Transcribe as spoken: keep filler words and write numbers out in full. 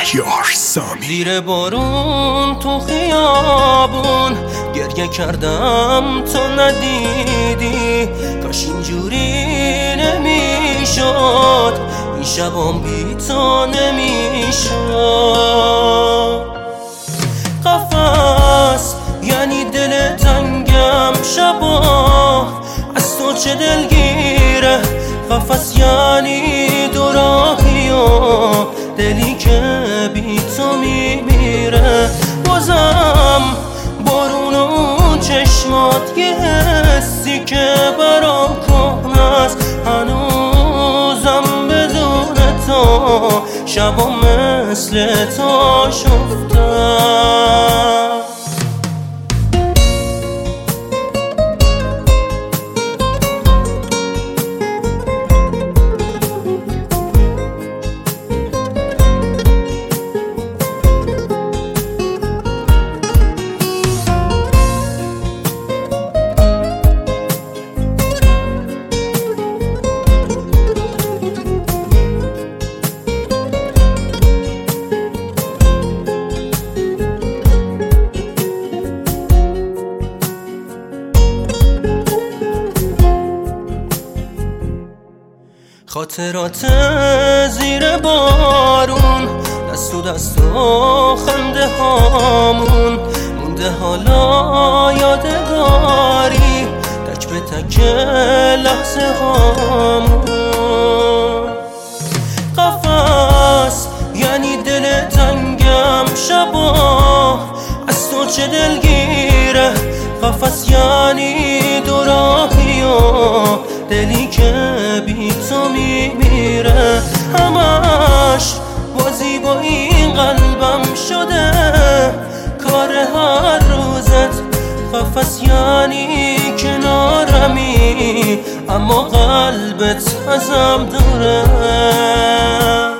مهیار سامی. زیر بارون تو خیابون گریه کردم تو ندیدی، کاش اینجوری نمیشد، این شبام بی تو نمیشد. قفس یعنی دل تنگم، شبا از تو چه دلگیره، قفس یعنی دو راهی و دلی که بی تو میمیره. بازم بارون و چشمات یه حسی که برام کهنه است، هنوزم بدون تو شبا مثل تو شفتم. خاطرات زیر بارون، دست و دست و خنده هامون مونده حالا یادگاری، تک به تک لحظه هامون. قفس یعنی دل تنگم، شبا از تو چه دلگیره، قفس یعنی دو راهی و دلی که بی تو میمیره. همش بازی با این قلبم شده، کار هر روزت، قفس یعنی کنارمی اما قلبت ازم دوره.